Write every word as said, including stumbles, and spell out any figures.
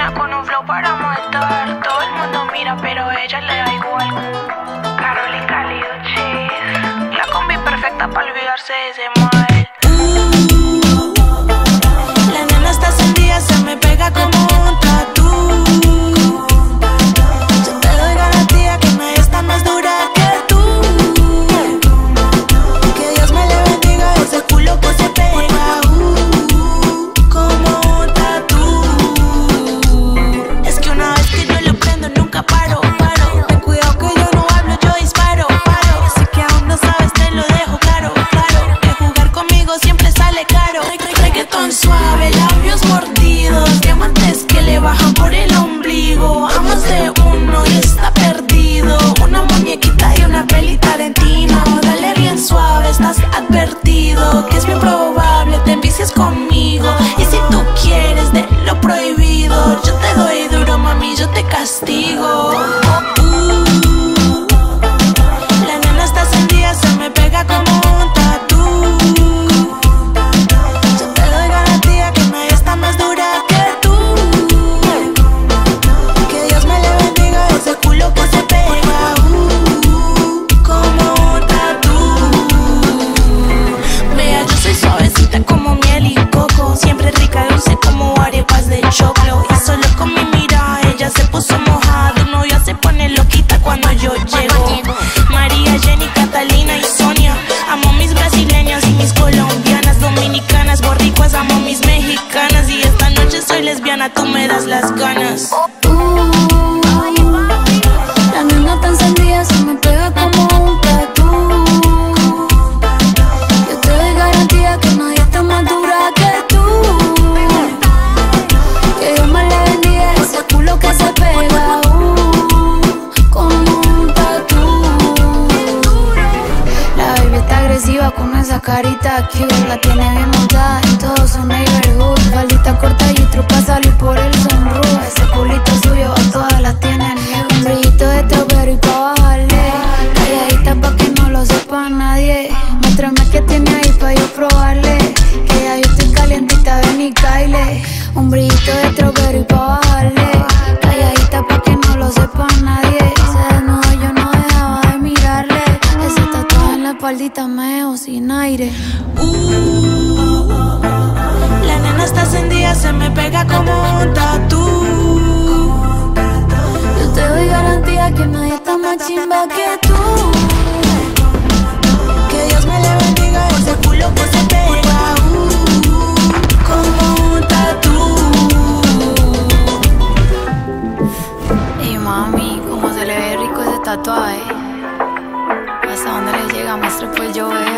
Ella con un flow para matar. Todo el mundo mira, pero a ella le da igual. Karol y Cálido Cheese, la combi perfecta para olvidarse de ese mal. Uh, la nena está encendida, se me pega como un tatú. Yo te doy garantía que nadie está más dura que tú. Que Dios me le bendiga ese culo que se pega. Uh, como un tatú. Es que una vez que yo lo prendo nunca paro, paro. Ten cuidado que yo no hablo, yo disparo, paro. Así que aún no sabes, te lo dejo claro, claro. Que jugar conmigo siempre sale caro. Reggaetón suave, labios mordidos, diamantes que le bajan por el ombligo. A más de uno y está perdido. Una muñequita y una peli Tarantino. Dale bien suave, estás advertido. Que es muy probable te envicies conmigo. Y si tú quieres de lo prohibido, yo te doy duro, mami, yo te castigo. Uh, la nena está encendida, se me pega como un tatú. Yo te doy garantía que nadie está más dura que tú. Que Dios me le bendiga ese culo que se pega. Uh, como un tatú. Vea, yo soy suavecita como miel y coco. Siempre rica, dulce como arepas de choclo. Y solo con mi mirada ella se puso mojada. Tu novia se pone loquita cuando yo llego. María, Jenny, Catalina y Sonia. Amo mis brasileñas y mis colombianas, dominicanas, borricuas, amo mis mexicanas. Y esta noche soy lesbiana, tú me das las ganas. Uh, la nena está encendida, se me pega como un tatú. Yo te doy garantía que nadie está más dura que tú. Que Dios me le bendiga ese culo que se pega. Uh, como un tatú. La baby está agresiva con esa carita cute. La tiene bien montada en todo su neighborhood. Faldita corta y trupa salir por el sunroof. Ese culito suyo a todas las tienen. Un brillito de strawberry pa' bajarle. Calladita pa' que no lo sepa nadie. Muéstrame que tiene ahí pa' yo probarle. Que ya yo estoy calientita, ven y caile. Un brillito de strawberry pa' bajarle. Calladita pa' que no lo sepa nadie. Se desnudó, yo no dejaba de mirarle. Ese tatuaje en la espaldita me dejó sin aire. Uh, la nena está encendida, se me pega como un tatú. Yo te doy garantía que nadie está más chimba que tú. Que Dios me le bendiga ese culo que se pega. Uh, como un tatú. Y mami, cómo se le ve rico ese tatuaje. Hasta dónde le llega, maestro, pues yo veo.